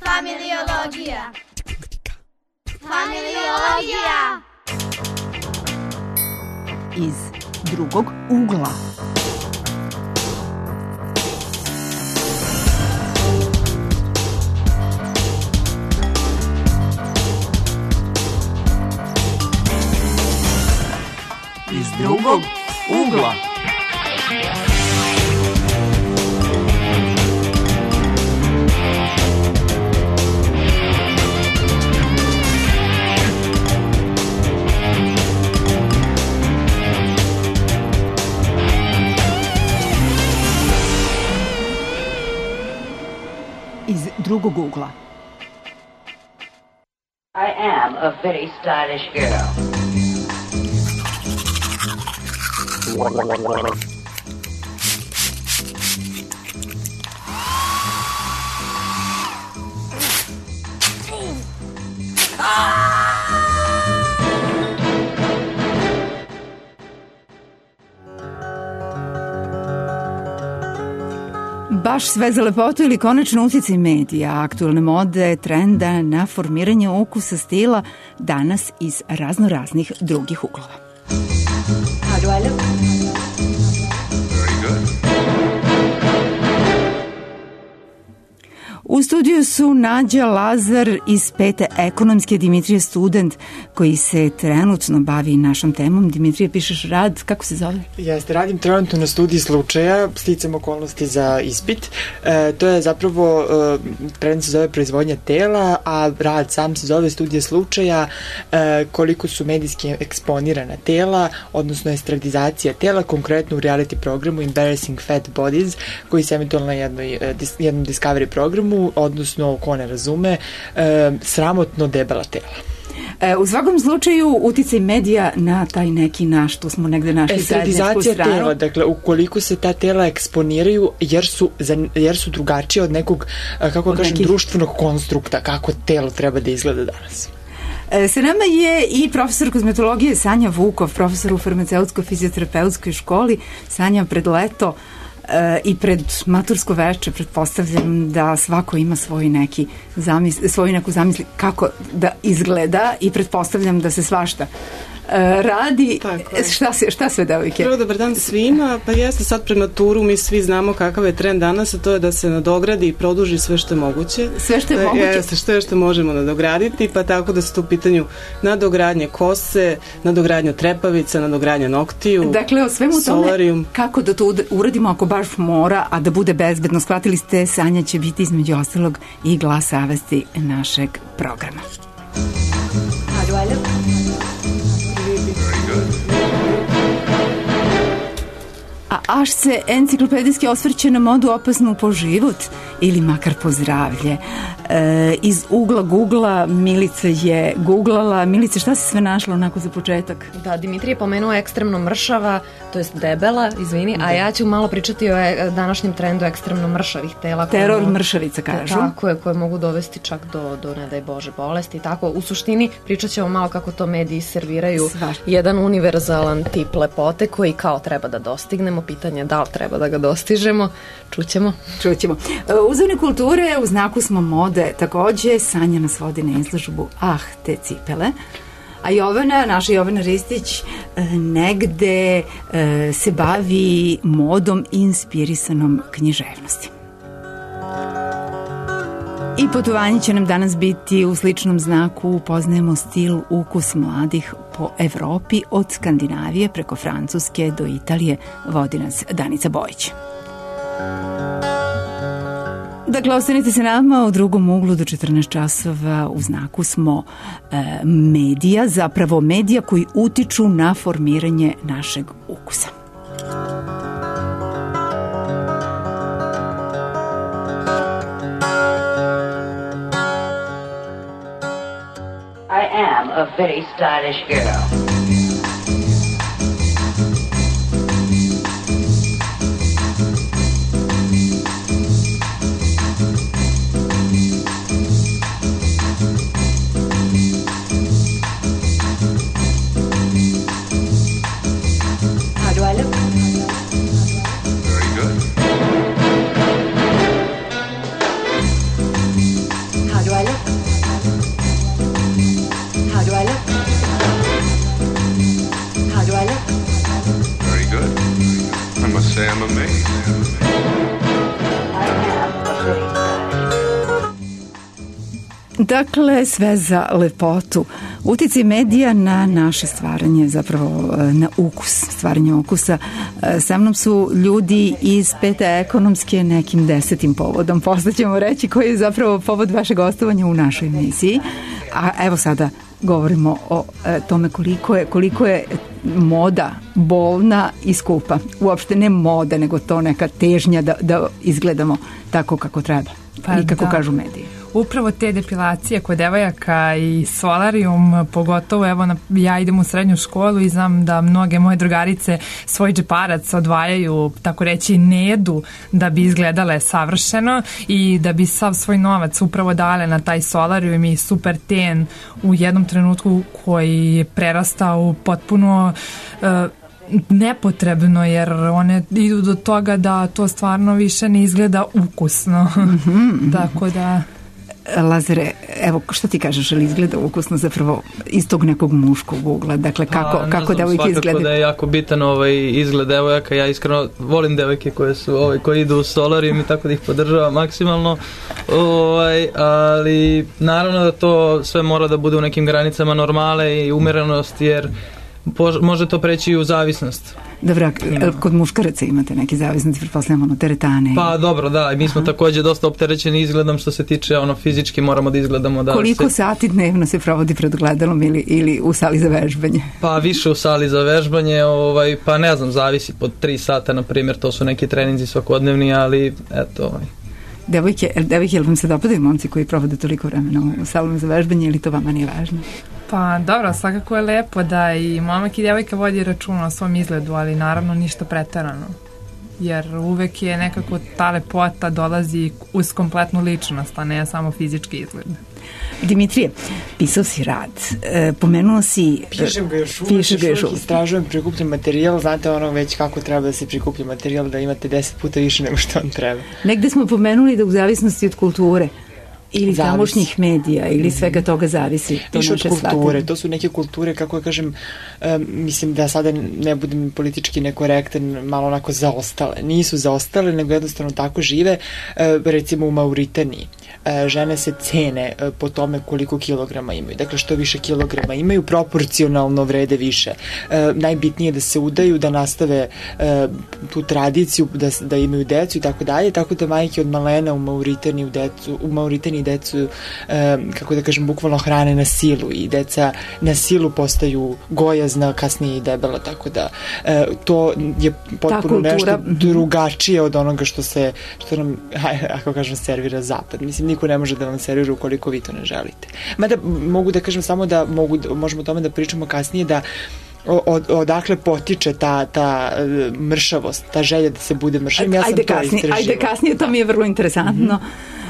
Familiologija. Familiologija. Iz drugog ugla. Iz drugog ugla. Iz drugog ugla. I am a very stylish girl. Baš sve za lepotu ili konačno uticaj medija, aktualne mode, trenda na formiranje ukusa stila danas iz raznoraznih drugih uglova. How do I look? Very good. U studiju su Nađa Lazar iz 5. ekonomske, Dimitrije student koji se trenutno bavi našom temom. Dimitrije, pišeš rad, kako se zove? Jeste, radim trenutno na studiji slučaja, sticam okolnosti za ispit. To je zapravo, predmet se zove proizvodnja tela, a rad sam se zove studija slučaja, koliko su medijski eksponirana tela, odnosno estradizacija tela, konkretno u reality programu Embarrassing Fat Bodies, koji se eventualno na jednom Discovery programu, odnosno, ko ne razume, sramotno debela tela. U svakom slučaju uticaj medija na taj neki naš, tu smo negde našli zajedničku stranu. Tela, dakle, ukoliko se ta tela eksponiraju jer su drugačije od nekog, kako kažem, društvenog konstrukta, kako telo treba da izgleda danas. Sa nama je i profesor kozmetologije Sanja Vukov, profesor u farmaceutsko-fizioterapeutskoj školi. Sanja, pred leto i pred matursko veče pretpostavljam da svako ima svoju neku zamisli kako da izgleda i pretpostavljam da se svašta radi. Šta sve, devojke? Prvo, dobar dan svima. Pa jeste, sad pred maturu mi svi znamo kakav je trend danas, a to je da se nadogradi i produži sve što je moguće. Sve što je moguće? Jeste, što možemo nadograditi, pa tako da su tu u pitanju nadogradnje kose, nadogradnja trepavica, nadogradnja noktiju, dakle, o svemu solarium. Tome, kako da to uradimo ako baš mora, a da bude bezbedno. Shvatili ste, Sanja će biti između ostalog i glas savesti našeg programa. How do I look? A až se enciklopedijski osvrće na modu opasnu po život ili makar po zdravlje. Iz ugla Googla Milica je googlala. Milica, šta si sve našla onako za početak? Da, Dimitrije pomenuo ekstremno mršava, to jest debela, izvini, a ja ću malo pričati o današnjem trendu ekstremno mršavih tela. Teror mršavica, kažu. Tako je, koje mogu dovesti čak do ne daj Bože, bolesti i tako. U suštini pričat ćemo malo kako to mediji serviraju jedan univerzalan tip lepote koji kao treba da dostignemo. Pitanje je da li treba da ga dostižemo. Čućemo. Uzorne kulture, u znaku smo mode. Takođe, Sanja nas vodi na izložbu te cipele. A Jovana, naša Jovana Ristić, negde se bavi modom inspirisanom književnosti. I putovanje će nam danas biti u sličnom znaku. Upoznajemo stil, ukus mladih po Evropi, od Skandinavije preko Francuske do Italije. Vodi nas Danica Bojić. Dakle, ostanite se nama u drugom uglu do 14 časova. U znaku smo medija, zapravo medija koji utiču na formiranje našeg ukusa. I am a very stylish girl. Dakle, sve za lepotu. Uticaj medija na naše stvaranje, zapravo na ukus, stvaranje ukusa. Sa mnom su ljudi iz Pete ekonomske nekim 10. povodom. Posle ćemo reći koji je zapravo povod vašeg gostovanja u našoj emisiji. A evo sada govorimo o tome koliko je moda bolna i skupa. Uopšte ne moda, nego to neka težnja da izgledamo tako kako treba. I kako kažu mediji. Upravo te depilacije kod devojaka i solarium, pogotovo evo ja idem u srednju školu i znam da mnoge moje drugarice svoj džeparac odvajaju, tako reći, ne jedu da bi izgledale savršeno i da bi sav svoj novac upravo dale na taj solarium i super ten u jednom trenutku koji je prerastao u potpuno nepotrebno, jer one idu do toga da to stvarno više ne izgleda ukusno. Tako da... Lazare, evo, što ti kažeš, ali izgleda ukusno zapravo iz tog nekog muškog ugla, dakle kako devojke izgledaju? Svakako da je jako bitan izgled devojaka, ja iskreno volim devojke koje idu u solarium i tako da ih podržavam maksimalno, ali naravno da to sve mora da bude u nekim granicama normale i umerenosti, jer može to preći i u zavisnost. Dobro, kod muškaraca imate neke zavisnosti, pretpostavljamo teretane. Pa dobro, da, i mi smo takođe dosta opterećeni izgledom što se tiče fizički, moramo da izgledamo da... Koliko sati dnevno se provodi pred gledalom ili u sali za vežbanje? Pa više u sali za vežbanje, pa ne znam, zavisi pod 3 sata, na primjer, to su neki treninzi svakodnevni, ali eto... Devojke, jel vam se dopadaju momci koji provode toliko vremena u salonu za vežbanje ili to vama nije važno? Pa dobro, svakako je lepo da i momak i devojka vodi računa o svom izgledu, ali naravno ništa preterano. Jer uvek je nekako ta lepota dolazi uz kompletnu ličnost, a ne samo fizički izgled. Dimitrije, pisao si rad, pomenuo si... Pišem ga još uvijek, istražujem, prikupljam materijal, znate već kako treba da se prikuplja materijal, da imate 10 puta više nego što vam treba. Negde smo pomenuli da u zavisnosti od kulture ili tamošnjih medija ili svega toga zavisi. Više od kulture, to su neke kulture, kako ja kažem, mislim da sada ne budem politički nekorektan, malo onako zaostale. Nisu zaostale, nego jednostavno tako žive, recimo u Mauritaniji. Žene se cene po tome koliko kilograma imaju. Dakle, što više kilograma imaju, proporcionalno vrede više. Najbitnije je da se udaju, da nastave tu tradiciju, da imaju decu i tako dalje, tako da majke od malena u Mauritaniji decu, kako da kažem, bukvalno hrane na silu i deca na silu postaju gojazna, kasnije i debela, tako da to je potpuno nešto drugačije od onoga što nam, ako kažem, servira zapad. Mislim, niko ne može da vam servira ukoliko vi to ne želite. Mada mogu da kažem samo da možemo o tome da pričamo kasnije, da odakle potiče ta mršavost, ta želja da se bude mršavim. Ja sam to istraživala. Ajde kasnije, to mi je vrlo interesantno.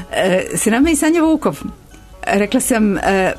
S nama je Sanja Vukov. Rekla sam,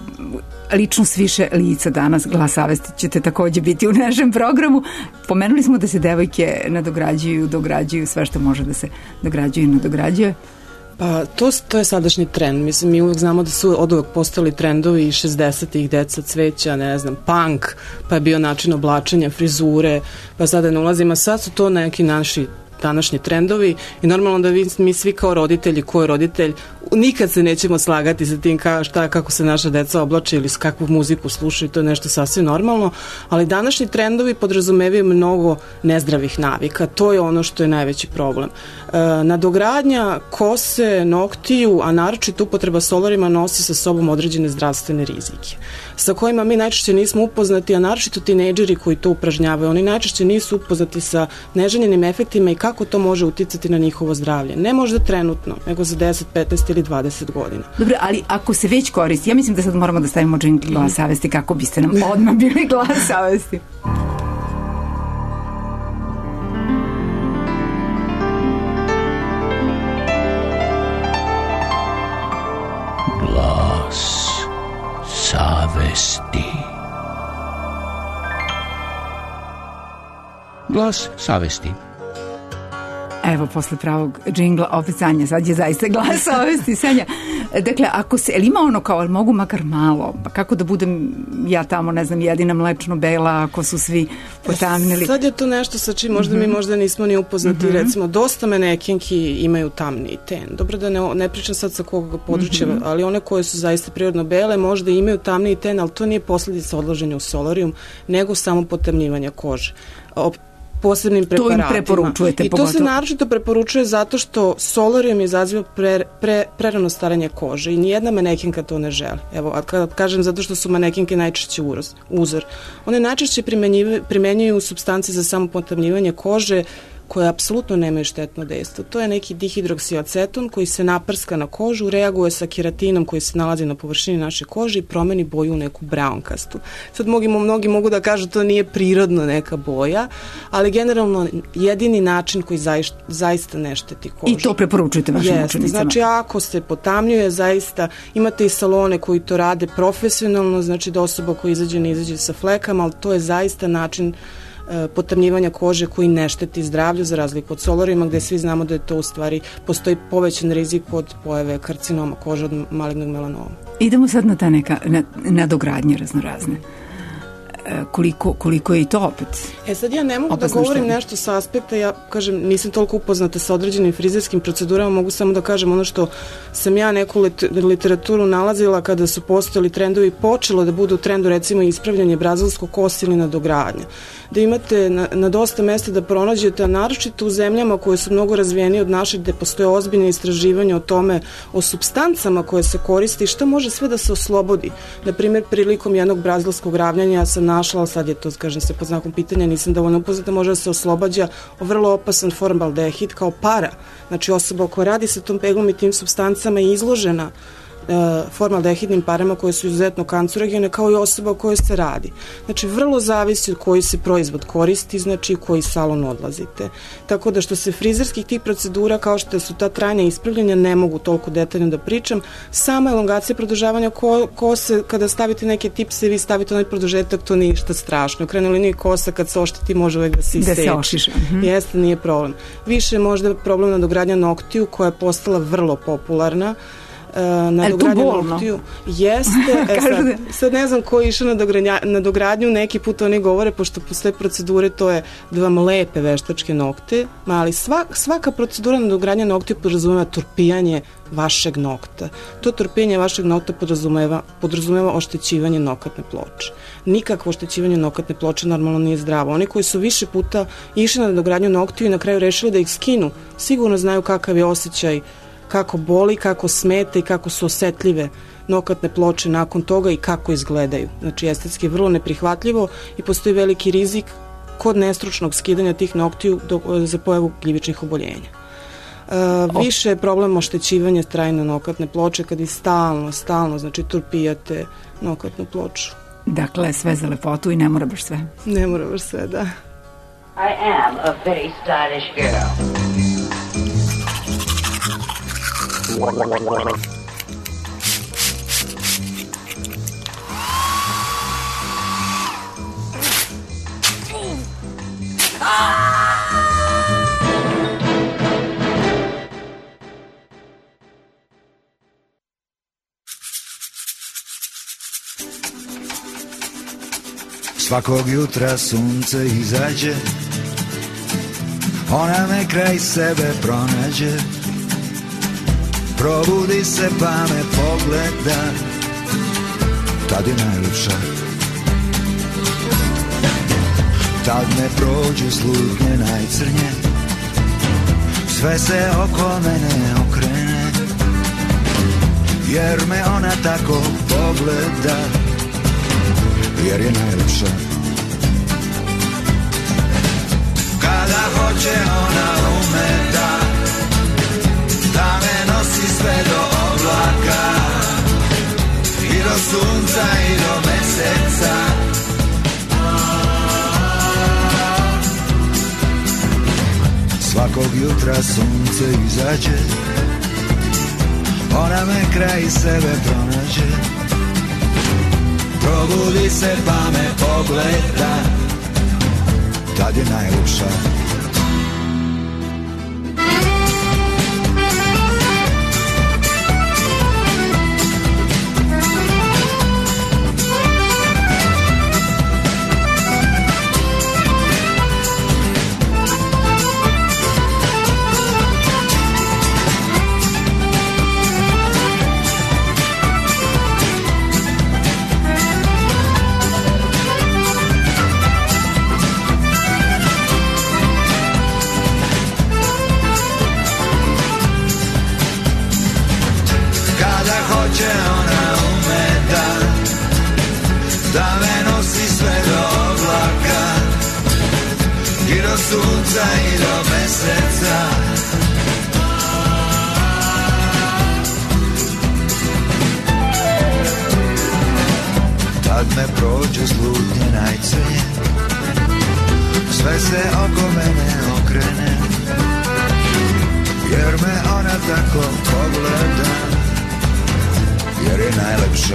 ličnost više lica danas, Glas savesti ćete takođe biti u našem programu. Pomenuli smo da se devojke dograđuju sve što može da se dograđuje i nadograđuje. Pa to je sadašnji trend. Mislim, mi uvek znamo da su od uvek postali trendovi 60-ih, deca, cveća, ne znam, punk, pa je bio način oblačenja, frizure, pa sada ne ulazimo. Sad su to neki naši današnji trendovi i normalno da mi svi kao roditelji, ko je roditelj, nikad se nećemo slagati sa tim kako se naša deca oblače ili s kakvu muziku slušaju, to je nešto sasvim normalno, ali današnji trendovi podrazumevaju mnogo nezdravih navika, to je ono što je najveći problem. Nadogradnja kose, noktiju, a naročito upotreba solarima nosi sa sobom određene zdravstvene rizike, sa kojima mi najčešće nismo upoznati, a naročito tinejdžeri koji to upražnjavaju, oni najčešće nisu upoznati sa neželjenim efektima i kako to može uticati na njihovo zdravlje. Ne možda trenutno, nego za 10, 15 ili 20 godina. Dobro, ali ako se već koristi, ja mislim da sad moramo da stavimo džingl Glas savesti kako biste nam odmah bili Glas savesti. Glas savesti. Glas savesti. Evo, posle pravog džingla, opet Sanja, sad je zaista Glas savesti. Sanja, Dakle, ako se, ili ima ono kao, ali mogu makar malo, pa kako da budem ja tamo, ne znam, jedina mlečno bela ako su svi potamnili? Sad je to nešto sa čim možda mi možda nismo ni upoznati, recimo, dosta manekenki imaju tamni ten. Dobro da ne pričam sad sa kog područja, ali one koje su zaista prirodno bele možda imaju tamni ten, ali to nije posljedica odlaženja u solarijum, nego samo potamnjivanja kože. Posebnim preparatima. To im preporučujete i to pogotovo. se naročito preporučuje zato što solarijum izaziva prerano staranje kože i nijedna manekenka to ne želi. Evo, a kad kažem zato što su manekenke najčešće uzor. One najčešće primenjuju supstance za samo potamnjivanje kože koje apsolutno nemaju štetno dejstvo. To je neki dihidroksiaceton koji se naprska na kožu, reaguje sa keratinom koji se nalazi na površini naše kože i promeni boju u neku braunkastu. Sad mnogi mogu da kažu to nije prirodno neka boja, ali generalno jedini način koji zaista ne šteti kožu. I to preporučujete vašim učenicama? Znači ako se potamnjuje, zaista imate i salone koji to rade profesionalno, znači da osoba koja izađe ne izađe sa flekama, ali to je zaista način potamnjivanja kože koji ne šteti zdravlju za razliku od solarijuma gde svi znamo da je to u stvari postoji povećan rizik od pojave karcinoma kože od malignog melanoma. Idemo sad na ta neka nadogradnje raznorazne. Koliko je i to opet? Sad ja ne mogu da govorim nešto sa aspekta, ja kažem nisam toliko upoznata sa određenim frizerskim procedurama, mogu samo da kažem ono što sam ja neku literaturu nalazila kada su postojali trendovi, počelo da budu u trendu recimo ispravljanje brazilskog kosa ili nadogradnja. Da imate na dosta mesta da pronađete, a naročito u zemljama koje su mnogo razvijenije od naših, gde postoje ozbiljne istraživanja o tome, o supstancama koje se koriste i što može sve da se oslobodi. Na primjer, prilikom jednog brazilskog ravnjanja ja sam našla, ali sad je to, kažem se pod znakom pitanja, nisam dovoljno upoznata, može da se oslobađa vrlo opasan formaldehid kao para. Znači osoba koja radi sa tom peglom i tim supstancama je izložena formaldehidnim parama koje su izuzetno kancerogene, kao i osoba o kojoj se radi. Znači, vrlo zavisi od koji se proizvod koristi, znači koji salon odlazite. Tako da što se frizerskih tih procedura, kao što su ta trajna ispravljanja, ne mogu toliko detaljno da pričam. Sama elongacija produžavanja kose, kada stavite neke tipse i vi stavite onaj produžetak, to nije ništa strašno. U krajnjoj liniji kosa kad se ošteti može uvek da se iseče. Jeste, nije problem. Više je možda problem nadogradnja noktiju koja je postala vrlo popularna. Nadogradnja noktiju jeste, sad ne znam ko je išao na dogradnju, neki put oni govore, pošto postoje procedure, to je da vam lepe veštačke nokte, ali svaka procedura nadogradnja noktiju podrazumeva turpijanje vašeg nokta. To turpijanje vašeg nokta podrazumeva oštećivanje nokatne ploče. Nikakvo oštećivanje nokatne ploče normalno nije zdravo. Oni koji su više puta išli na nadogradnju noktiju i na kraju rešili da ih skinu, sigurno znaju kakav je osjećaj, kako boli, kako smeta i kako su osetljive nokatne ploče nakon toga i kako izgledaju. Znači, estetski je vrlo neprihvatljivo i postoji veliki rizik kod nestručnog skidanja tih noktiju za pojavu gljivičnih oboljenja. Više je problem oštećivanja trajne nokatne ploče kad i stalno, znači turpijate nokatnu ploču. Dakle, sve za lepotu i ne mora baš sve. Ne mora baš sve, da. I am a very stylish girl. Svakog jutra sunce izađe, ona me kraj sebe pronađe. Probudi se pa me pogleda, tad je najljepša. Tad me prođu slutnje najcrnje, sve se oko mene okrene, jer me ona tako pogleda, jer je najljepša. Kada hoće ona ume da me nosi sve do oblaka i do sunca i do meseca. Svakog jutra sunce izađe, ona me kraj sebe pronađe. Probudi se pa me pogleda, tad je najljepša. će ona ume da me nosi sve do oblaka i do sunca i do meseca. Kad me prođe slutnje najcrnje, sve se oko mene okrene, jer me ona tako pogleda, jer je najlepša.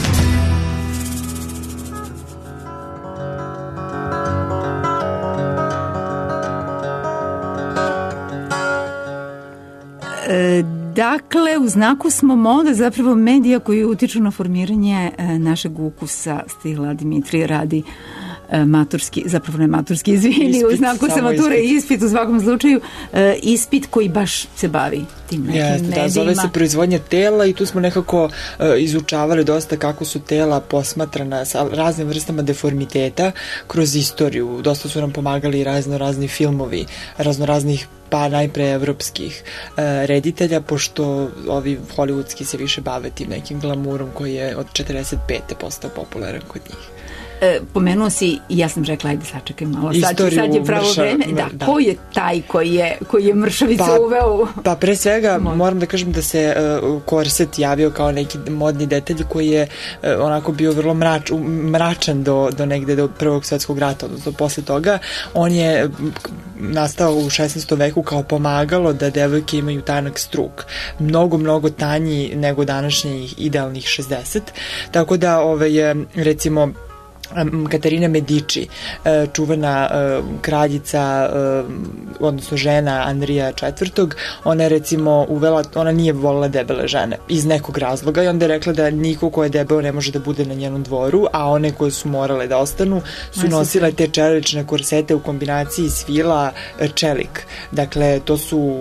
Dakle, u znaku smo moda, zapravo medija koji utiču na formiranje našeg ukusa, stila. Dimitrije radi maturski, zapravo ne maturski, izvini, u znaku sa mature ispit u svakom slučaju, ispit koji baš se bavi tim nekim medijima. Da, zove se proizvodnja tela i tu smo nekako izučavali dosta kako su tela posmatrana sa raznim vrstama deformiteta kroz istoriju. Dosta su nam pomagali razni filmovi, raznih pa najpre evropskih reditelja, pošto ovi hollywoodski se više bave tim nekim glamurom koji je od 45. postao popularan kod njih. Pomenuo si, i ja sam rekla, ajde sačekaj malo, sad je pravo vreme. Da, ko je taj koji je mršavicu uveo? Pa pre svega moram da kažem da se korset javio kao neki modni detalj koji je onako bio vrlo mračan do negde do Prvog svetskog rata, odnosno posle toga. On je nastao u 16. veku kao pomagalo da devojke imaju tanak struk. Mnogo tanji nego današnjih idealnih 60. Tako da recimo Katarina Medici, čuvena kraljica, odnosno žena Andrija IV. Ona je recimo uvela, ona nije volila debele žene iz nekog razloga i onda je rekla da niko ko je debeo ne može da bude na njenom dvoru, a one koje su morale da ostanu su nosile te čelične korsete u kombinaciji svila čelik. Dakle, to su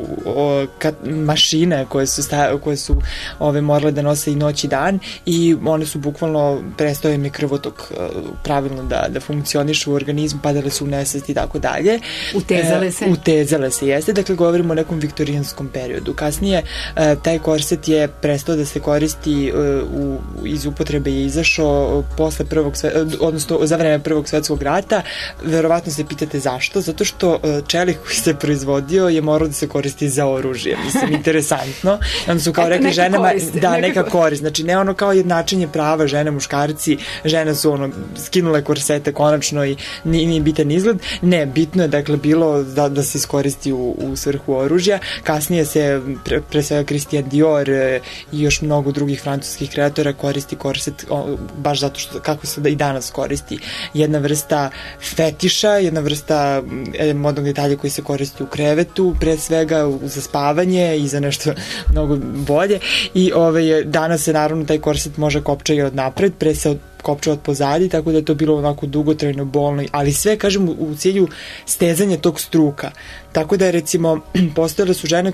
mašine koje su morale da nose i noć i dan i one su bukvalno prestao im je krvotok pravilno da funkcionišu u organizmu, padale su u nesvest i tako dalje. Utezale se, jeste. Dakle, govorimo o nekom viktorijanskom periodu. Kasnije, taj korset je prestao da se koristi, iz upotrebe je izašao posle odnosno za vreme Prvog svetskog rata. Verovatno se pitate zašto? Zato što čelik koji se proizvodio je morao da se koristi za oružje. Mislim, interesantno. Onda su kao rekli ženama, neka korist. Znači, ne ono kao jednačenje prava žene, muškarci, žene su skinule korsete konačno i nije bitan izgled. Ne, bitno je dakle bilo da se iskoristi u svrhu oružja. Kasnije se pre svega Christian Dior i još mnogo drugih francuskih kreatora koristi korset baš zato što kako se i danas koristi. Jedna vrsta fetiša, jedna vrsta modnog detalja koji se koristi u krevetu, pre svega za spavanje i za nešto mnogo bolje i danas se naravno taj korset može kopčati od napred, pre se kopča od pozadi, tako da je to bilo onako dugotrajno, bolno, ali sve, kažem, u cilju stezanja tog struka. Tako da je, recimo, postojale su žene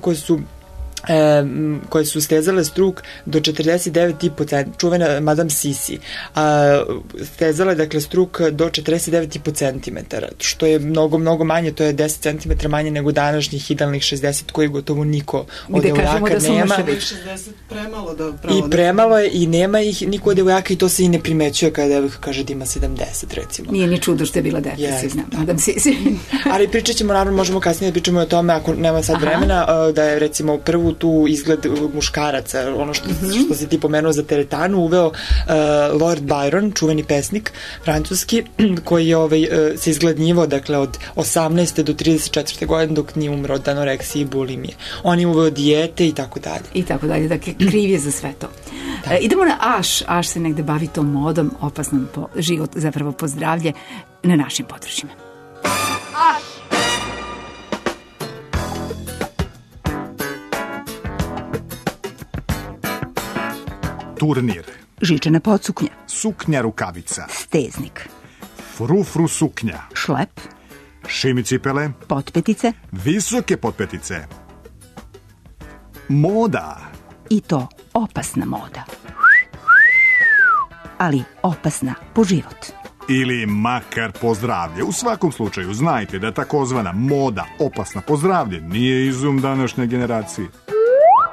koje su stezale struk do 49,5 cm, čuvena Madame Sisi, stezale, dakle, struk do 49,5 cm, što je mnogo manje, to je 10 cm manje nego današnjih idealnih 60, koji gotovo niko od devojaka nema. 60 premalo da pravo. I premalo je i nema ih niko od devojaka i to se i ne primećuje kada devojka kaže da ima 70, recimo. Nije ni čudo što je bila depresivna Madame Sisi. Ali pričat ćemo, naravno, možemo kasnije da pričamo o tome, ako nema sad vremena, da je, recimo, prvu tu izgled muškaraca, ono što si ti pomenuo za teretanu, uveo Lord Byron, čuveni pesnik francuski, koji je se izgladnjivao, dakle, od 18. do 34. godine dok nije umro od anoreksije i bulimije. On je uveo dijete i tako dalje. I tako dalje, dakle, kriv je za sve to. Idemo na Aš se negde bavi tom modom, opasnom po život, zapravo po zdravlje na našim područjima. Turnir. Žičana podsuknja. Suknja rukavica. Steznik. Frufru suknja. Šlep. Šimi cipele. Potpetice. Visoke potpetice. Moda. I to opasna moda. Ali opasna po život. Ili makar po zdravlje. U svakom slučaju znajte da takozvana moda opasna po zdravlje nije izum današnje generacije.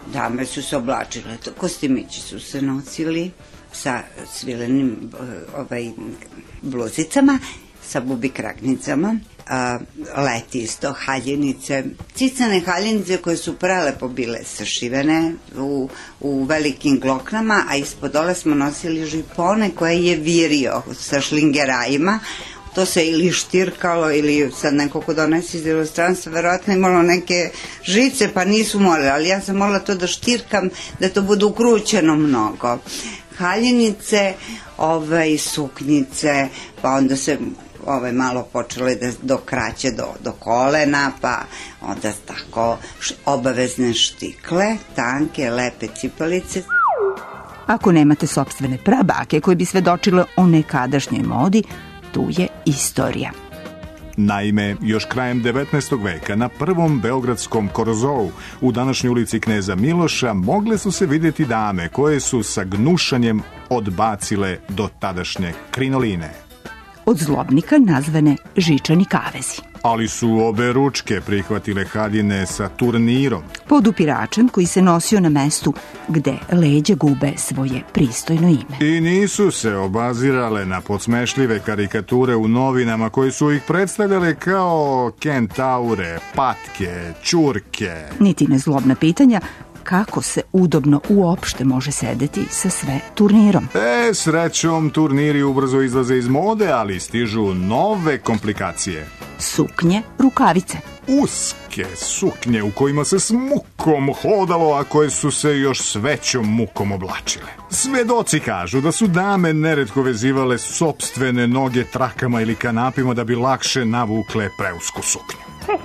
dame su se oblačile, kostimići su se nosili sa svilenim bluzicama, sa bubi kragnicama, leti isto haljinice, cicane haljinice koje su prelepo bile sašivene u velikim gloknama, a ispod dole smo nosili žipone koje je virio sa šlingerajima. To se ili štirkalo ili sad neko ko donesi iz ilustranstva verovatno imalo neke žice pa nisu morali, ali ja sam morala to da štirkam da to bude ukrućeno mnogo. Haljinice, suknjice, pa onda se malo počelo da do kraće do kolena, pa onda tako obavezne štikle, tanke, lepe cipelice. Ako nemate sopstvene prabake koje bi svedočile o nekadašnjoj modi, tu je istorija. Naime, još krajem 19. veka na prvom beogradskom Korzovu u današnjoj ulici Kneza Miloša mogle su se vidjeti dame koje su sa gnušanjem odbacile do tadašnje krinoline. Od zlobnika nazvane žičani kavezi. Ali su obe ručke prihvatile haljine sa turnirom. Pod upiračem koji se nosio na mestu gde leđe gube svoje pristojno ime. I nisu se obazirale na podsmešljive karikature u novinama koji su ih predstavljale kao kentaure, patke, ćurke. Niti na zlobna pitanja kako se udobno uopšte može sedeti sa sve turnirom. Srećom, turniri ubrzo izlaze iz mode, ali stižu nove komplikacije. Suknje, rukavice. Uske suknje u kojima se s mukom hodalo, a koje su se još s većom mukom oblačile. Svedoci kažu da su dame neretko vezivale sopstvene noge trakama ili kanapima da bi lakše navukle preusku suknju.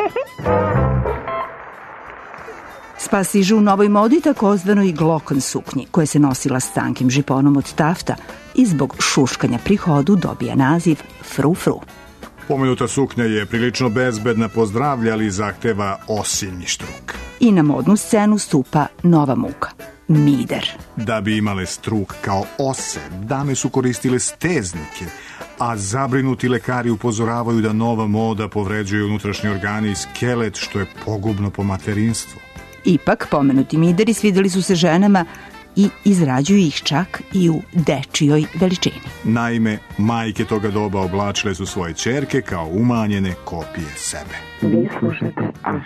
Spasižu u novoj modi takozvanoj glokon suknji, koja se nosila s tankim žiponom od tafta i zbog šuškanja pri hodu dobija naziv fru-fru. Pomenuta suknja je prilično bezbedna po zdravlje, ali zahteva osinji štruk. I na modnu scenu stupa nova muka, mider. Da bi imale struk kao ose, dame su koristile steznike, a zabrinuti lekari upozoravaju da nova moda povređuje unutrašnji organi i skelet, što je pogubno po materinstvo. Ipak, pomenuti mideri svideli su se ženama i izrađuju ih čak i u dečijoj veličini. Naime, majke toga doba oblačile su svoje ćerke kao umanjene kopije sebe. Vi slušate Aš.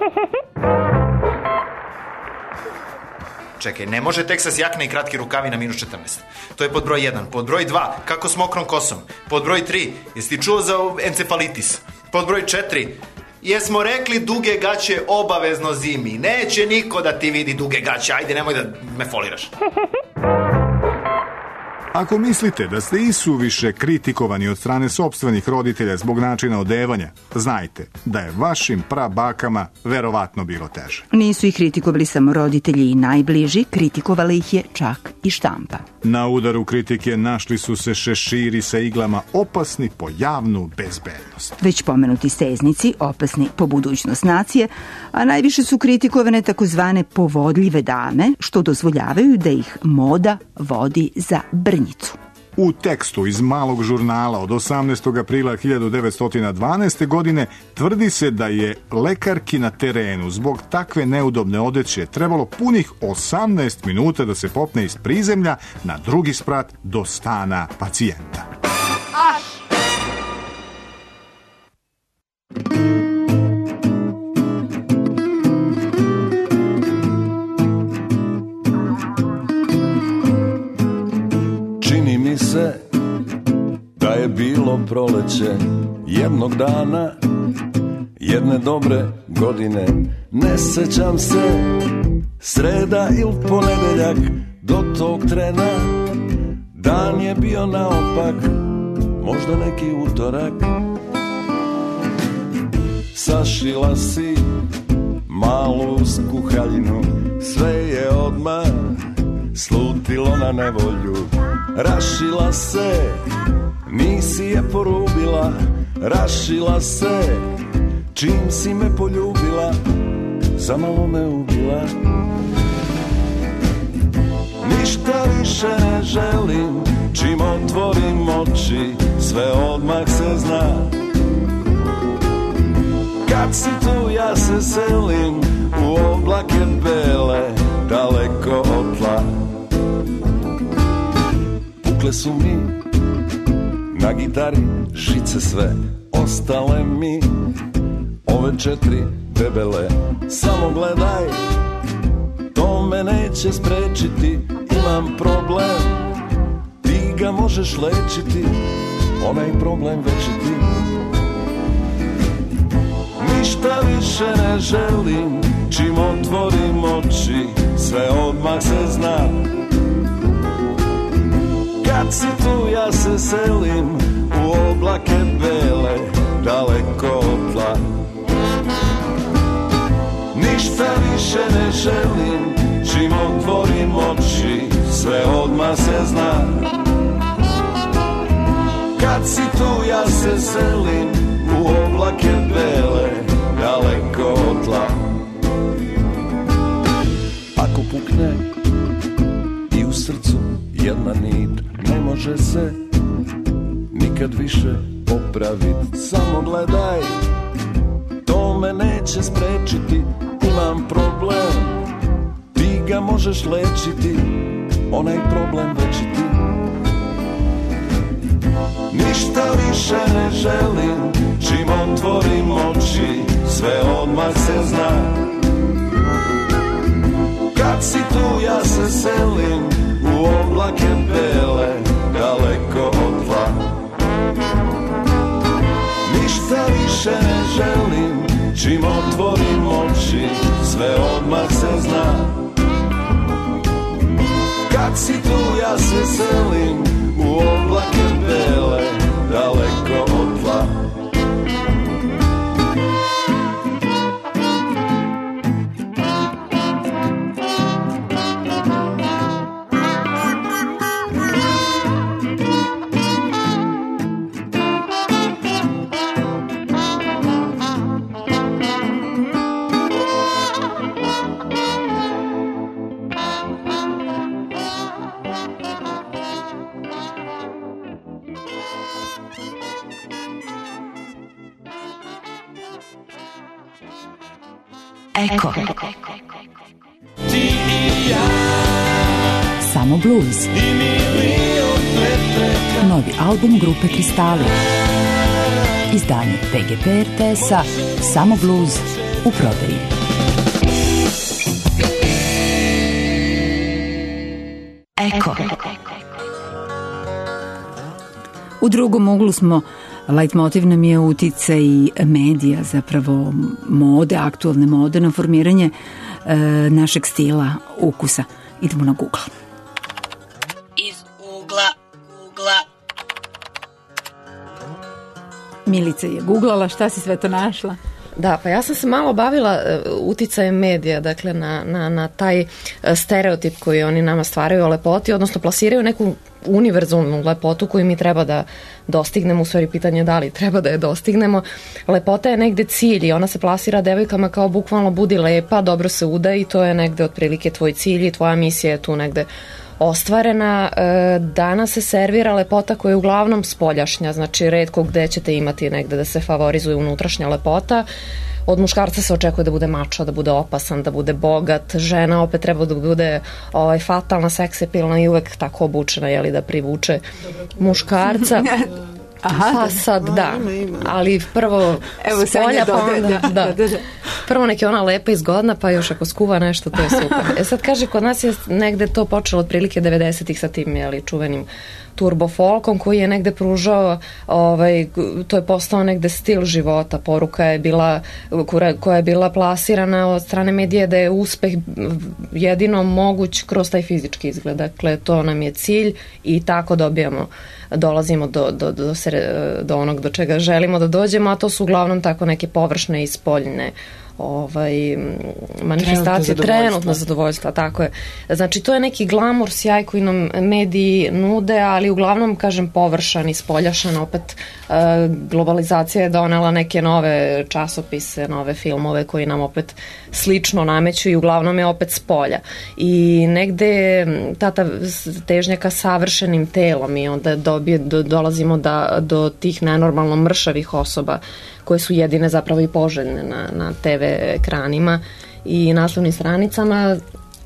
Čekaj, ne može Texas jakna i kratki rukavi na -14. To je pod broj 1. Pod broj 2, kako s mokrom kosom. Pod broj 3, jesi ti čuo za encefalitis? Pod broj 4, jesmo rekli duge gaće obavezno zimi. Neće niko da ti vidi duge gaće. Ajde, nemoj da me foliraš. Ako mislite da ste isuviše kritikovani od strane sopstvenih roditelja zbog načina odevanja, znajte da je vašim prabakama verovatno bilo teže. Nisu ih kritikovali samo roditelji i najbliži, kritikovali ih je čak i štampa. Na udaru kritike našli su se šeširi sa iglama opasni po javnu bezbednost. Već pomenuti steznici, opasni po budućnost nacije, a najviše su kritikovane takozvane povodljive dame, što dozvoljavaju da ih moda vodi za brnjicu. U tekstu iz malog žurnala od 18. aprila 1912. godine tvrdi se da je lekarki na terenu zbog takve neudobne odeće trebalo punih 18 minuta da se popne iz prizemlja na drugi sprat do stana pacijenta. Da je bilo proleće jednog dana, jedne dobre godine, ne sećam se sreda ili ponedeljak, do tog trena dan je bio naopak, možda neki utorak. Sašila si malu usku haljinu, sve je odmah slutilo na nevolju. Rašila se, nisi je porubila, rašila se, čim si me poljubila, zamalo me ubila. Ništa više ne želim, čim otvorim oči, sve odmah se zna. Kad si tu ja se selim u oblake bele, pukle su mi na gitari žice sve ostale mi. Ove 4 debele, samo gledaj, to me neće sprečiti. Imam problem, ti ga možeš lečiti, onaj problem večiti. Ništa više ne želim, čim otvorim oči, sve odmah se zna. Kad si tu ja se selim, u oblake bele, daleko od tla. Ništa više ne želim, čim otvorim oči, sve odmah se zna. Kad si tu ja se selim, u oblake bele, daleko od tla. Ako pukne i u srcu jedna nit, ne može se nikad više popravit. Samo gledaj, to me neće sprečiti. Imam problem, ti ga možeš lečiti, onaj problem večiti. Ništa više ne želim, čim otvorim oči, sve odmah se zna. Kad si tu ja se selim, u oblake bele, daleko od tla. Ništa više ne želim, čim otvorim oči, sve odmah se zna. Kad si tu ja se selim, u oblake bele, daleko od tla. Eko. Samo blues. Novi album grupe Kristali. Izdanje PGP RTS-a Samo blues u prodaji. Eko. U drugom uglu smo, leitmotiv nam je uticaj medija, zapravo mode, aktualne mode na formiranje našeg stila, ukusa. Idemo na Google. Iz ugla. Milica je googlala, šta si sve to našla? Da, pa ja sam se malo bavila uticajem medija, dakle na taj stereotip koji oni nama stvaraju o lepoti, odnosno plasiraju neku univerzalnu lepotu koju mi treba da dostignemo, u stvari pitanje da li treba da je dostignemo. Lepota je negde cilj i ona se plasira devojkama kao bukvalno budi lepa, dobro se udaj i to je negde otprilike tvoj cilj i tvoja misija je tu negde ostvarena. Danas se servira lepota koja je uglavnom spoljašnja, znači retko gde ćete imati negde da se favorizuje unutrašnja lepota. Od muškarca se očekuje da bude mačo, da bude opasan, da bude bogat. Žena opet treba da bude fatalna, seksapilna i uvek tako obučena, jeli, da privuče muškarca. Aha, pa sad da, ali prvo spolja, pa onda da. Prvo nek je ona lepa i zgodna, pa još ako skuva nešto, to je super. Sad kaže, kod nas je negde to počelo otprilike 90-ih sa tim, jeli, čuvenim turbo folkom koji je negde pružao, to je postao negde stil života, poruka je bila koja je bila plasirana od strane medije da je uspeh jedino moguć kroz taj fizički izgled, dakle to nam je cilj i tako dolazimo do onog do čega želimo da dođemo, a to su uglavnom tako neke površne i spoljne manifestacije, trenutno zadovoljstva, tako je. Znači to je neki glamur, sjaj koji nam mediji nude, ali uglavnom, kažem, površan i spoljašan. Opet globalizacija je donela neke nove časopise, nove filmove koji nam opet slično nameću i uglavnom je opet spolja. I negde ta težnja ka savršenim telom i onda dolazimo do tih nenormalno mršavih osoba koje su jedine zapravo i poželjne na TV ekranima i naslovnim stranicama.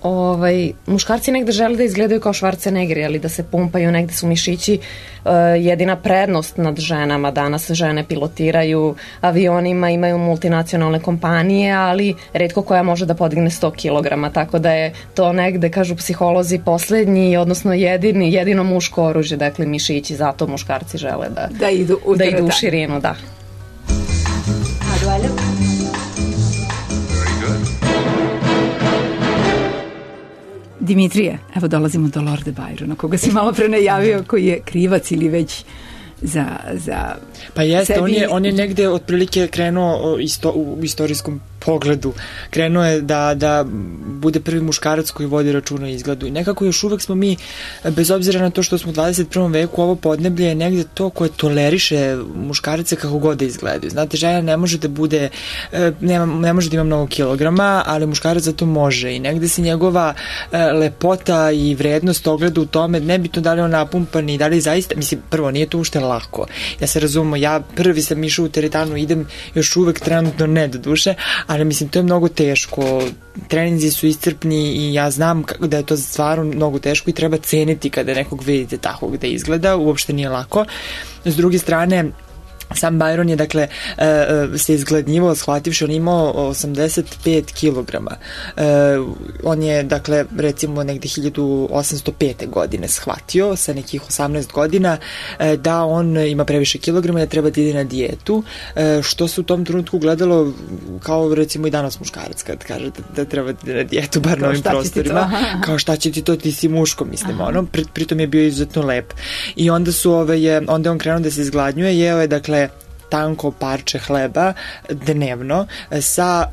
muškarci negde žele da izgledaju kao Schwarzenegger, ali da se pumpaju, negde su mišići jedina prednost nad ženama. Danas žene pilotiraju avionima, imaju multinacionalne kompanije, ali retko koja može da podigne 100 kg, tako da je to negde, kažu psiholozi, poslednji, odnosno jedino muško oružje, dakle mišići, zato muškarci žele da idu u širinu, da. Dimitrije, evo dolazimo do Lorda Byrona, koga si malo pre najavio, koji je krivac ili već za pa jeste, sebi... on je negde otprilike krenuo u istorijskom pogledu. Krenuo je da bude prvi muškarac koji vodi računa o izgledu. I nekako još uvek smo mi, bez obzira na to što smo u 21. veku, ovo podneblje je negde to koje toleriše muškarce kako god da izgledaju. Znate, žena ne može da bude, ne može da ima mnogo kilograma, ali muškarac za to može. I negde se njegova lepota i vrednost ogleda u tome, nebitno da li on napumpan i da li zaista, mislim, prvo, nije to ušte lako. Ja se razumo, ja prvi sam išao u teretanu, idem još uvek trenutno ne do duše, ali mislim, to je mnogo teško. Treninzi su iscrpni i ja znam da je to stvarno mnogo teško i treba ceniti kada nekog vidite tako gde izgleda, uopšte nije lako. S druge strane, sam Byron je, dakle, se izgladnjivao, shvativši, on imao 85 kilograma. On je, dakle, recimo negde 1805. godine shvatio, sa nekih 18 godina, da on ima previše kilograma i da treba da ide na dijetu, što se u tom trenutku gledalo kao, recimo, i danas muškarac kad kaže da treba da ide na dijetu, bar na ovim prostorima. Kao šta će ti to, ti si muško, mislim, ono. Pritom je bio izuzetno lep. I onda onda je on krenuo da se izgladnjuje, jeo je, dakle, tanko parče hleba dnevno sa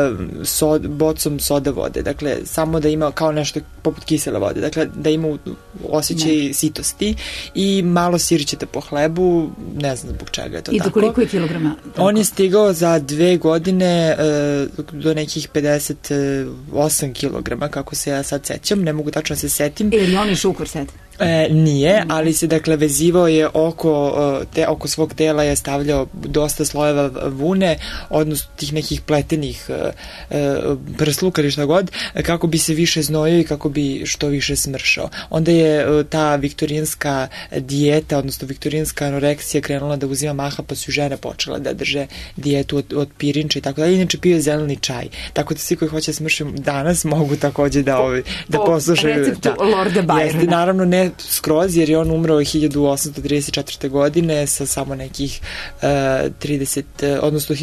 bocom soda vode. Dakle, samo da ima kao nešto poput kisele vode. Dakle, da ima osjećaj sitosti i malo sirćete po hlebu, ne znam zbog čega je to tako. I do koliko je kilograma? On je stigao za 2 godine do nekih 58 kilograma, kako se ja sad sećam, ne mogu tačno se setim. Ili on išao u korset? Nije, ali se, dakle, vezivao je oko svog tela je stavljao dosta slojeva vune, odnosno tih nekih pletenih prsluka ili šta god, kako bi se više znojio i kako bi što više smršao. Onda je ta viktorijanska dijeta, odnosno viktorijanska anoreksija krenula da uzima maha, pa su žene počele da drže dijetu od pirinča i tako da. Inače pio je zeleni čaj. Tako da svi koji hoće smršati danas mogu takođe da poslušaju. Receptu Lorda Byrona. Naravno ne skroz, jer je on umrao 1834. godine sa samo nekih 30, odnosno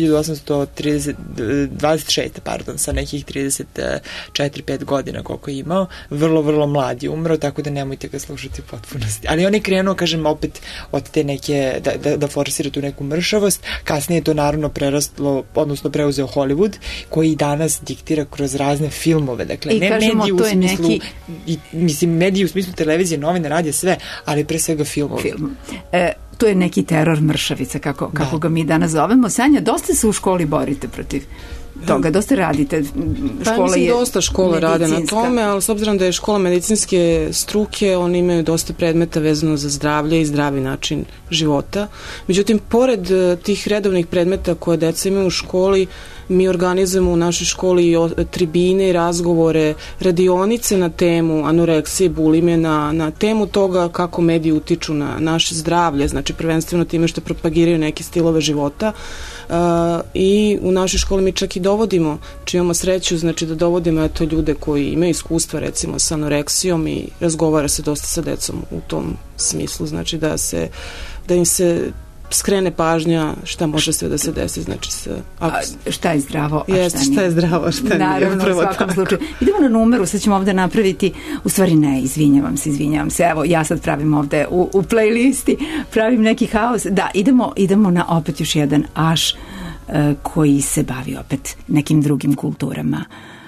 1826, pardon, sa nekih 34-5 godina koliko je imao. Vrlo, vrlo mlad je umrao, tako da nemojte ga slušati u potpunosti. Ali on je krenuo, kažem, opet od te neke, da forsira tu neku mršavost. Kasnije je to naravno preraslo, odnosno preuzeo Hollywood, koji danas diktira kroz razne filmove. Dakle, ne mediji u smislu, mislim, mediji u smislu televizije, novine, radije, sve, ali pre svega filmovi. To je neki teror mršavica, kako ga mi danas zovemo. Sanja, dosta se u školi borite protiv toga, dosta radite. Dosta škola rade na tome, ali s obzirom da je škola medicinske struke, oni imaju dosta predmeta vezano za zdravlje i zdravi način života. Međutim, pored tih redovnih predmeta koje deca imaju u školi, mi organizujemo u našoj školi tribine i razgovore, radionice na temu anoreksije, bulimije, na temu toga kako mediji utiču na naše zdravlje, znači prvenstveno time što propagiraju neke stilove života. I u našoj školi mi čak i dovodimo, imamo sreću, znači da dovodimo ljude koji imaju iskustva recimo sa anoreksijom i razgovara se dosta sa decom u tom smislu, znači da im se skrene pažnja šta može sve da se desi, znači šta je zdravo, šta je zdravo, šta nije. Naravno, u svakom slučaju. Idemo na numeru, sad ćemo ovde napraviti, u stvari ne, izvinjavam se, evo, ja sad pravim ovde u playlisti, pravim neki haos, da, idemo na opet još jedan aš koji se bavi opet nekim drugim kulturama.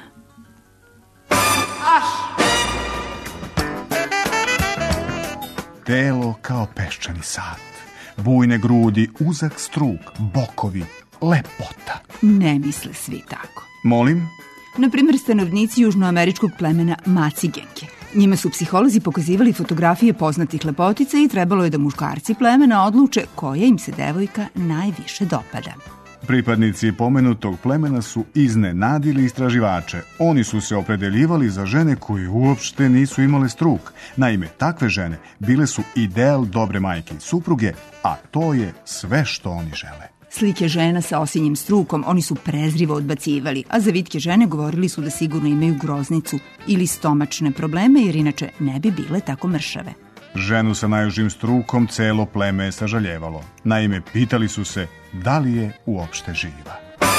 Telo kao peščani sat. Bujne grudi, uzak struk, bokovi, lepota. Ne misle svi tako. Molim? Naprimjer, stanovnici južnoameričkog plemena Macigenke. Njima su psiholozi pokazivali fotografije poznatih lepotica i trebalo je da muškarci plemena odluče koja im se devojka najviše dopada. Pripadnici pomenutog plemena su iznenadili istraživače. Oni su se opredeljivali za žene koje uopšte nisu imale struk. Naime, takve žene bile su ideal dobre majke i supruge, a to je sve što oni žele. Slike žena sa osinjim strukom oni su prezrivo odbacivali, a za vitke žene govorili su da sigurno imaju groznicu ili stomačne probleme, jer inače ne bi bile tako mršave. Ženu sa najužim strukom celo pleme je sažaljevalo. Naime, pitali su se da li je uopšte živa.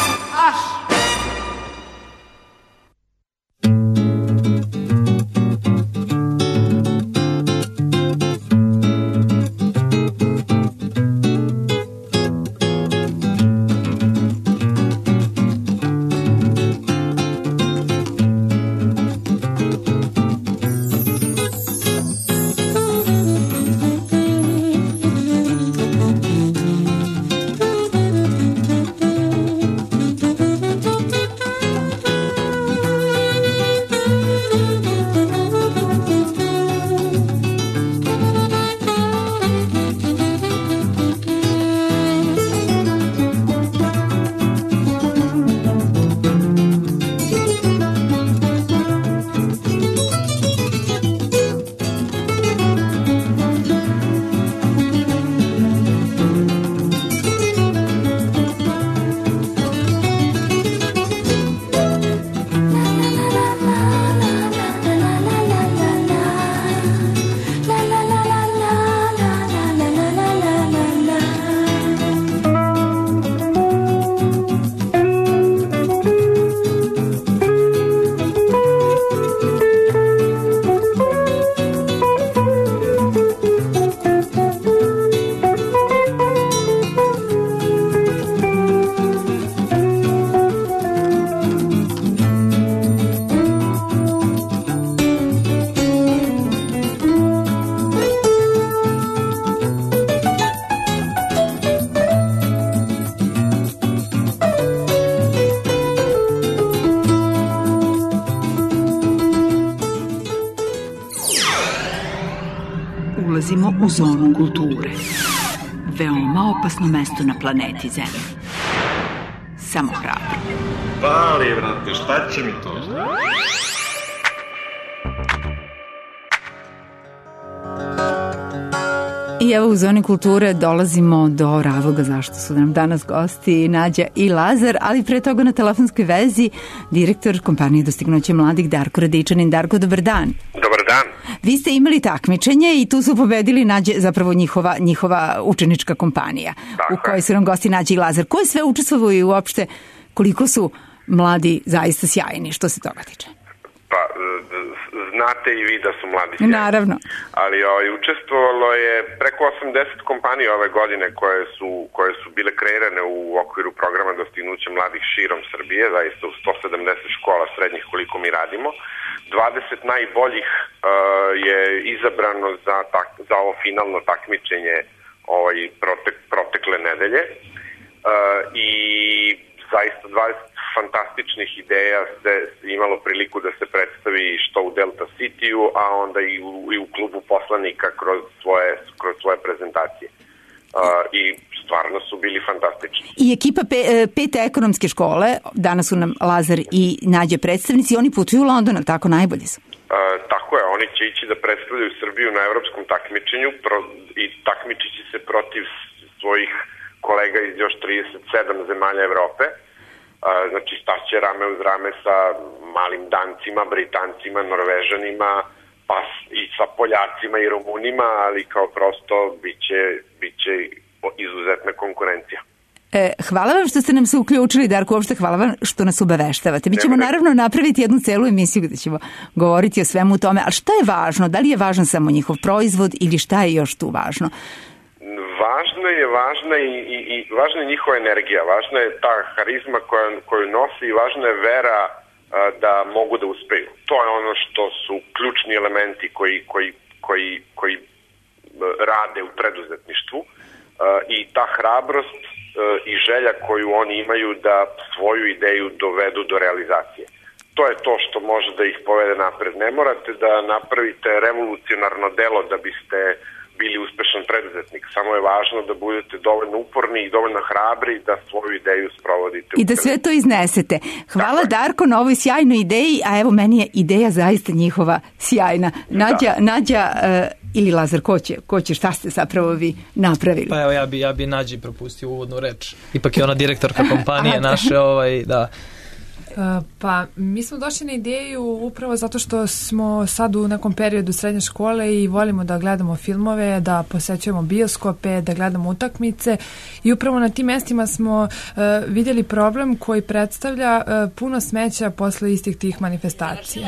Ulazimo u zonu kulture. Veoma opasno mesto na planeti Zemlji. Samo hrabro. Pali, vrate, šta će mi to? I evo u zoni kulture dolazimo do razloga zašto su nam danas gosti Nađa i Lazar, ali pre toga na telefonskoj vezi direktor kompanije Dostignuće mladih Darko Radičanin. Darko, dobar dan. Dobar dan. Vi ste imali takmičenje i tu su pobedili zapravo njihova učenička kompanija u kojoj su nam gosti Nađa i Lazar. Ko je sve učestvovao i uopšte koliko su mladi zaista sjajni što se toga tiče? Pa, znate i vi da su mladi sjajni. Naravno. Ali učestvovalo je preko 80 kompanija ove godine koje su bile kreirane u okviru programa Dostignuće mladih širom Srbije, zaista u 170 škola srednjih koliko mi radimo. 20 najboljih je izabrano za ovo finalno takmičenje protekle nedelje i zaista 20 fantastičnih ideja se imalo priliku da se predstavi što u Delta City-u, a onda i u klubu poslanika kroz svoje prezentacije. I stvarno su bili fantastični. I ekipa pete ekonomske škole, danas su nam Lazar i Nađa predstavnici, oni putuju u London, ali tako najbolji su? Tako je, oni će ići da predstavljaju Srbiju na evropskom takmičenju i takmičići se protiv svojih kolega iz još 37 zemalja Evrope. Znači staće rame uz rame sa malim Dancima, Britancima, Norvežanima, pa i sa Poljacima i Rumunima, ali kao prosto biće izuzetna konkurencija. Hvala vam što ste nam se uključili, Darko, uopšte hvala vam što nas obaveštavate. Mi ćemo naravno napraviti jednu celu emisiju gde ćemo govoriti o svemu tome, ali šta je važno? Da li je važan samo njihov proizvod ili šta je još tu važno? Važna je njihova energija, važna je ta harizma koju nosi i važna je vera da mogu da uspeju. To je ono što su ključni elementi koji rade u preduzetništvu i ta hrabrost i želja koju oni imaju da svoju ideju dovedu do realizacije. To je to što može da ih povede napred. Ne morate da napravite revolucionarno delo da biste bili uspešan preduzetnik. Samo je važno da budete dovoljno uporni i dovoljno hrabri da svoju ideju sprovodite. I da sve to iznesete. Hvala Darko na ovoj sjajnoj ideji, a evo meni je ideja zaista njihova sjajna. Nađa ili Lazar, ko će, šta ste zapravo vi napravili? Pa evo ja bi Nađi propustio uvodnu reč. Ipak je ona direktorka kompanije naše, da. Pa mi smo došli na ideju upravo zato što smo sad u nekom periodu srednje škole i volimo da gledamo filmove, da posećujemo bioskope, da gledamo utakmice i upravo na tim mestima smo vidjeli problem koji predstavlja puno smeća posle istih tih manifestacija.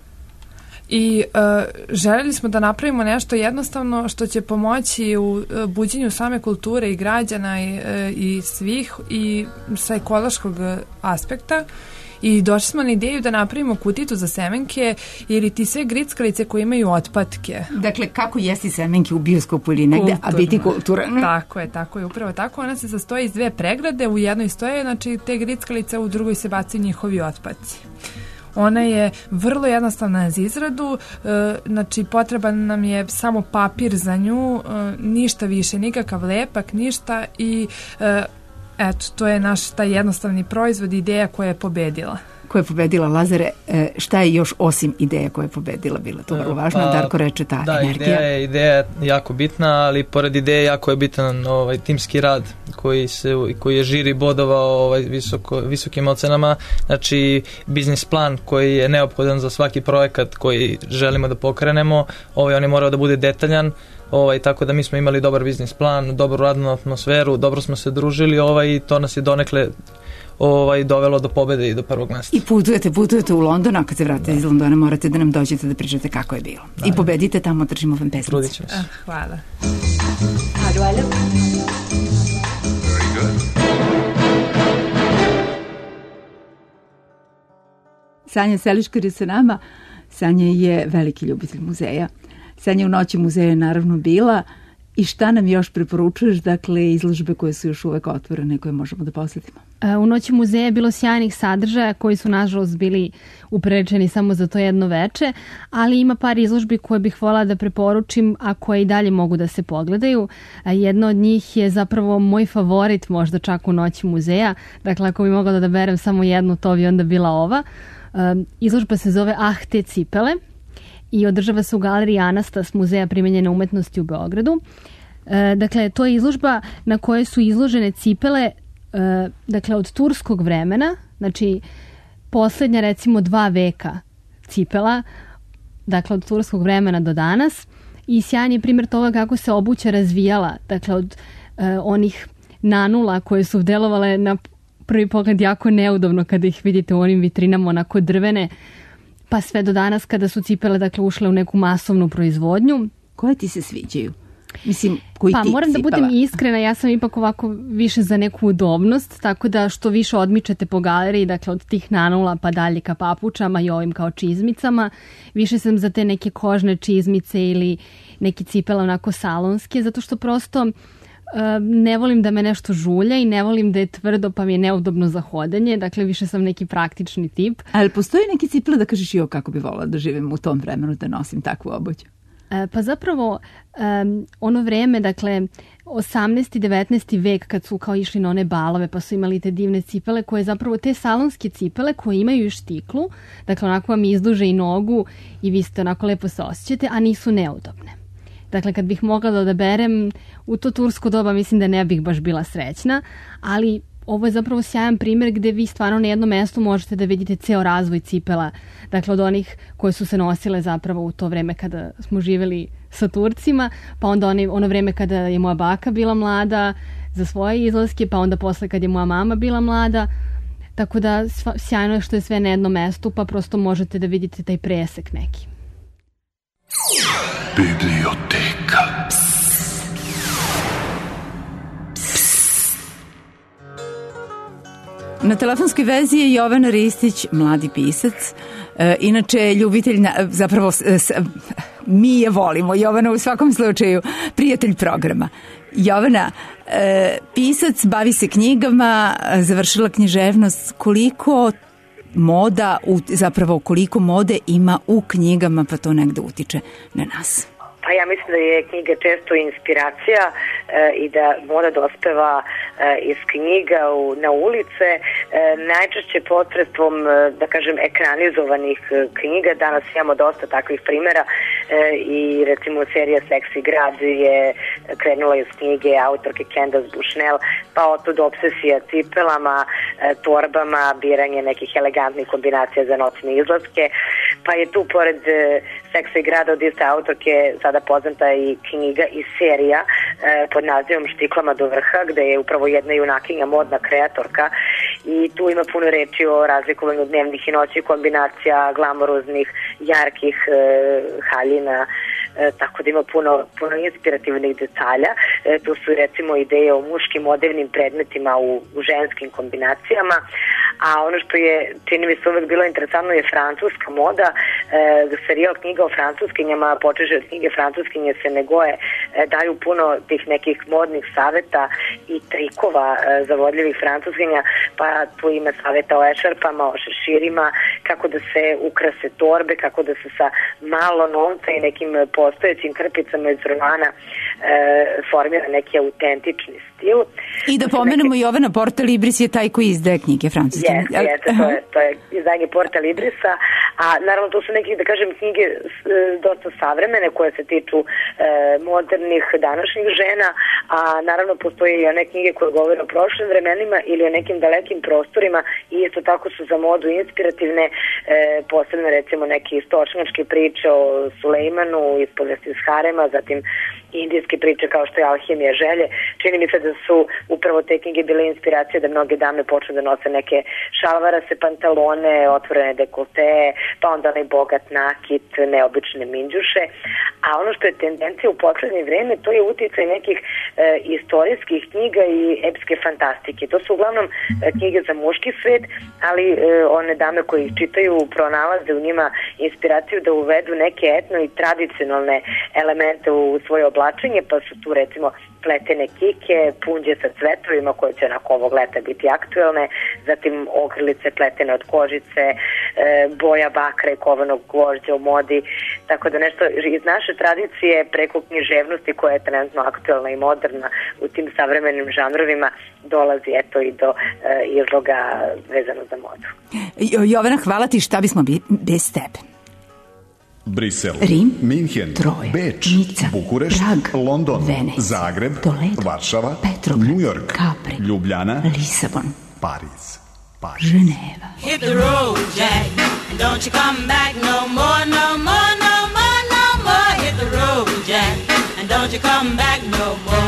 I željeli smo da napravimo nešto jednostavno što će pomoći u buđenju same kulture i građana i svih i sa ekološkog aspekta. I došli smo na ideju da napravimo kuticu za semenke ili ti sve grickalice koje imaju otpadke. Dakle, kako jesti semenke u bioskopu ili negde, a biti kulturan? Tako je, upravo tako. Ona se sastoji iz dve pregrade, u jednoj stoje, znači te grickalice, u drugoj se bacaju njihovi otpadci. Ona je vrlo jednostavna za izradu, znači potreban nam je samo papir za nju, ništa više, nikakav lepak, ništa i eto, to je naš taj jednostavni proizvod, ideja koja je pobedila. Koja je pobedila, Lazare, šta je još osim ideja koja je pobedila bila? To je vrlo važno, Darko reče ta energija. Ideja je jako bitna, ali pored ideje jako je bitan timski rad koji je žiri bodovao visokim ocenama, znači biznis plan koji je neophodan za svaki projekat koji želimo da pokrenemo, on je morao da bude detaljan, tako da mi smo imali dobar biznis plan, dobru radnu atmosferu, dobro smo se družili i to nas je donekle dovelo do pobede i do prvog mesta. I putujete u London, a kad se vratite iz Londona morate da nam dođete da pričate kako je bilo. I pobedite tamo, držimo vam pesmice. Trudit ćemo se. Hvala. How do I look? Very good. Sanja Seliškar je sa nama. Sanja je veliki ljubitelj muzeja. Sanja u noći muzeja je naravno bila. I šta nam još preporučuješ, dakle, izložbe koje su još uvek otvorene, koje možemo da posjetimo? U noći muzeja je bilo sjajnih sadržaja koji su, nažalost, bili uprečeni samo za to jedno veče, ali ima par izložbi koje bih voljela da preporučim, a koje i dalje mogu da se pogledaju. Jedna od njih je zapravo moj favorit, možda čak u noći muzeja. Dakle, ako bi mogla da berem samo jednu, to bi onda bila ova. Izložba se zove Ah, te cipele i održava se u galeriji Anastas Muzeja primenjene umetnosti u Beogradu. Dakle, to je izložba na kojoj su izložene cipele dakle, od turskog vremena, znači posljednja recimo 2 veka cipela, dakle od turskog vremena do danas, i sjajan je primjer toga kako se obuća razvijala, dakle od onih nanula koje su delovale na prvi pogled jako neudobno kada ih vidite u onim vitrinama, onako drvene, pa sve do danas kada su cipele dakle ušle u neku masovnu proizvodnju. Koje ti se sviđaju? Mislim, koji pa tip moram cipela? da budem iskrena, ja sam ipak ovako više za neku udobnost, tako da što više odmičete po galeriji, dakle od tih nanula pa dalje ka papučama i ovim kao čizmicama, više sam za te neke kožne čizmice ili neke cipele onako salonske, zato što prosto ne volim da me nešto žulja i ne volim da je tvrdo pa mi je neudobno za hodanje, dakle više sam neki praktični tip. Ali postoji neki cipele da kažeš jo kako bi volila da živim u tom vremenu, da nosim takvu obuću? Pa zapravo ono vreme, dakle 18. i 19. vek kad su kao išli na one balove pa su imali te divne cipele koje zapravo te salonske cipele koje imaju i štiklu, dakle onako vam izduže i nogu i vi ste onako lepo se osjećate, a nisu neudobne. Dakle, kad bih mogla da odaberem u to tursko doba, mislim da ne bih baš bila srećna, ali ovo je zapravo sjajan primjer gdje vi stvarno na jednom mjestu možete da vidite ceo razvoj cipela, dakle od onih koje su se nosile zapravo u to vreme kada smo živjeli sa Turcima, pa onda ono vreme kada je moja baka bila mlada za svoje izlaske, pa onda posle kad je moja mama bila mlada, tako da sjajno je što je sve na jednom mjestu, pa prosto možete da vidite taj presek neki. Biblioteka. Na telefonskoj vezi je Jovana Ristić, mladi pisac, inače ljubitelj, zapravo mi je volimo, Jovana u svakom slučaju prijatelj programa. Jovana, pisac, bavi se knjigama, završila književnost, koliko koliko mode ima u knjigama, pa to negde utiče na nas? a ja mislim da je knjiga često inspiracija i da moda dospeva iz knjiga na ulice, najčešće posredstvom, da kažem, ekranizovanih knjiga. Danas imamo dosta takvih primjera i recimo serija Seksi grad je krenula iz knjige autorke Candace Bushnell, pa otud obsesija cipelama, torbama, biranje nekih elegantnih kombinacija za noćne izlaske, pa je tu pored Seksa i grada od iste autorke sada poznata i knjiga i serija pod nazivom Štiklama do vrha, gde je upravo jedna junakinja, modna kreatorka, i tu ima puno reči o razlikovanju dnevnih i noćnih kombinacija, glamoroznih, jarkih haljina, tako da ima puno inspirativnih detalja. Tu su recimo ideje o muškim odevnim predmetima u ženskim kombinacijama, a ono što je, čini mi se, uvek bilo interesantno je francuska moda. Serijal knjiga o francuskinjama, počeže od knjige Francuskinje se ne goje, daju puno tih nekih modnih saveta i trikova zavodljivih francuskinja, pa tu ima saveta o ešarpama, o šeširima, kako da se ukrase torbe, kako da se sa malo novca i nekim postojećim krpicama iz romana formira neki autentični stil. I da pomenemo i Jovana Porta Libris je taj koji izdaje knjige francuske. Jeste, to je izdanje Porta Librisa, a naravno to su neke, da kažem, knjige dosta savremene koje se tiču modernih današnjih žena, a naravno postoje i one knjige koje govore o prošlim vremenima ili o nekim dalekim prostorima i isto tako su za modu inspirativne, posebno recimo neke stočnjačke priče o Sulejmanu iz povesti iz harema, zatim indijske priče kao što je Alhimija želje. Čini mi se da su upravo te knjige bile inspiracije da mnoge dame počnu da nose neke šalvarase, pantalone, otvorene dekolte, pa onda onaj bogat nakit, neobične minđuše. A ono što je tendencija u poslednje vreme, to je uticaj nekih istorijskih knjiga i epske fantastike. To su uglavnom knjige za muški svet, ali one dame koji ih čitaju pronalaze u njima inspiraciju da uvedu neke etno i tradicionalne elemente u svoje oblačenje, pa su tu recimo pletene kike, punđe sa cvetovima koje će onako ovog leta biti aktuelne, zatim ogrlice pletene od kožice, boja bakra i kovanog gvožđa u modi, tako da nešto iz naše tradicije preko književnosti koja je trenutno aktuelna i moderna u tim savremenim žanrovima dolazi eto i do izloga vezano za modu. Jovana, hvala ti, šta bismo bez tebe? Brisel, Rim, Minhen, Troje, Beč, Nica, Bukurešt, Prag, London, Venecija, Zagreb, Toledo, Varšava, Petrograd, New York, Capri, Ljubljana, Lisabon, Pariz, Ženeva. Hit the road, Jack, don't you come back no more, no more, no more, no more. Hit the road, Jack, and don't you come back no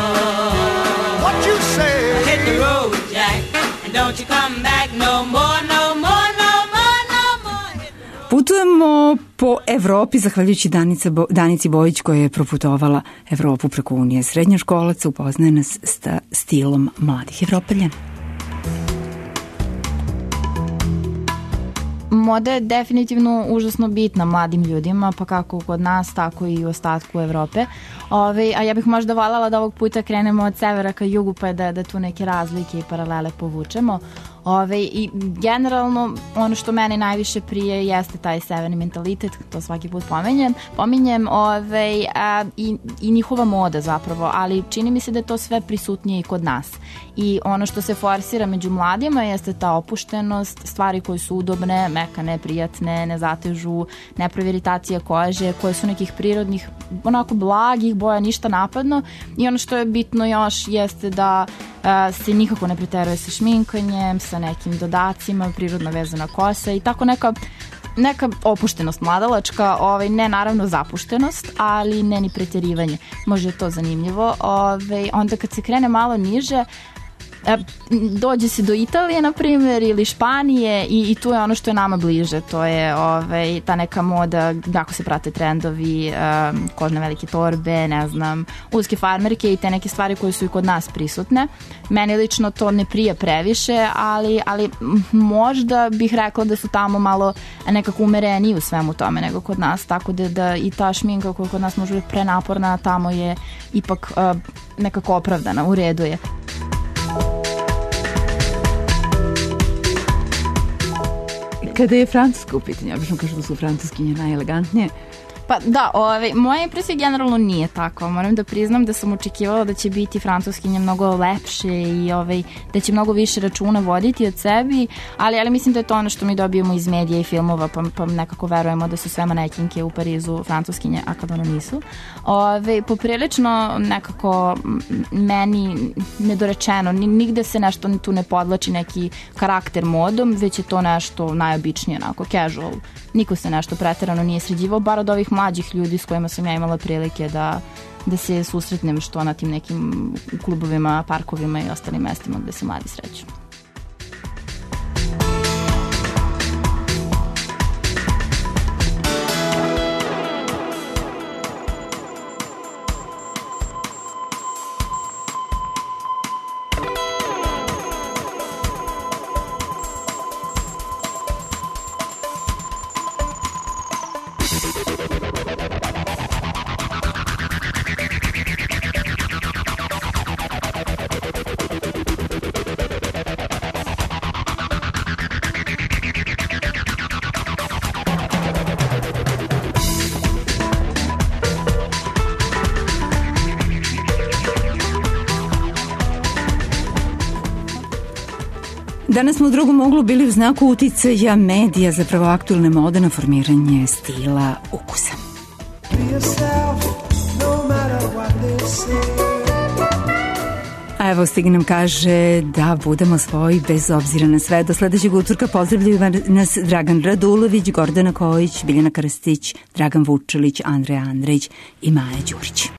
more. What you say? Hit the road, Jack, and don't you come back no more, no more, no more, no more. Putujemo po Evropi zahvaljujući Danici Bojić koja je proputovala Evropu preko Unije srednjoškolaca, upoznaje nas sa stilom mladih Evropaljana. Moda je definitivno užasno bitna mladim ljudima, pa kako kod nas, tako i u ostatku Evrope. A ja bih možda voljela da ovog puta krenemo od severa ka jugu, pa da tu neke razlike i paralele povučemo. I generalno ono što mene najviše prije jeste taj severni mentalitet, to svaki put pominjem i njihova moda zapravo, ali čini mi se da je to sve prisutnije i kod nas. I ono što se forsira među mladima jeste ta opuštenost, stvari koje su udobne, mekane, prijatne, ne zatežu, ne pravi iritacije kože, koje su nekih prirodnih, onako blagih boja, ništa napadno. I ono što je bitno još jeste da se nikako ne preteruje sa šminkanjem, sa nekim dodacima, prirodno vezana kosa i tako neka opuštenost mladalačka, ne naravno zapuštenost, ali ne ni preterivanje. Možda je to zanimljivo. Onda kad se krene malo niže, dođe se do Italije, na primjer, ili Španije i tu je ono što je nama bliže. To je ta neka moda, kako se prate trendovi, kožne velike torbe, ne znam, uske farmerke i te neke stvari koje su i kod nas prisutne. Meni lično to ne prija previše, ali možda bih rekla da su tamo malo nekako umereniji u svemu tome nego kod nas, tako da i ta šminka koja kod nas može biti prenaporna, tamo je ipak nekako opravdana, u redu je. Kada je Francuska u pitanju, obično kažu da su francuskinje najelegantnije. Pa da, moja impresija generalno nije tako. Moram da priznam da sam očekivala da će biti francuskinje mnogo lepše i da će mnogo više računa voditi od sebi, ali mislim da je to ono što mi dobijemo iz medija i filmova, pa nekako verujemo da su sve manekinke u Parizu francuskinje, a kad ono nisu. Poprilično nekako meni nedorečeno, nigde se nešto tu ne podlači neki karakter modom, već je to nešto najobičnije, onako casual. Niko se nešto preterano nije sređivao, bar od ovih mlađih ljudi s kojima sam ja imala prilike da se susretnem što na tim nekim klubovima, parkovima i ostalim mestima gde se mladi sreću. Danas smo u drugom uglu bili u znaku uticaja medija, zapravo aktualne mode na formiranje stila ukusa. A evo Stig nam kaže da budemo svoji bez obzira na sve. Do sledećeg utorka pozdravljaju nas Dragan Radulović, Gordana Kojić, Biljana Krstić, Dragan Vučelić, Andreja Andrejić i Maja Đurić.